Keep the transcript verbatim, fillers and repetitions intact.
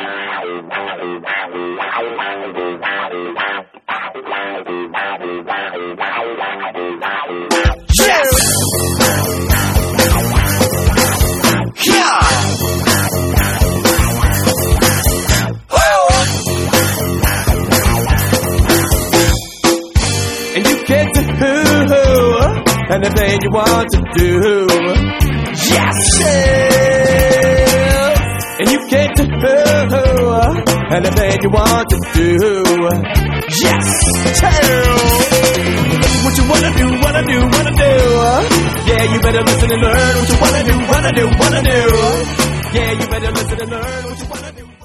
And you get to who anything you want to do. Yes, yeah. And you get to who anything you want to do. Yes, tell. What you wanna do, wanna do, wanna do. Yeah, you better listen and learn what you wanna do, wanna do, wanna do. Yeah, you better listen and learn what you wanna do.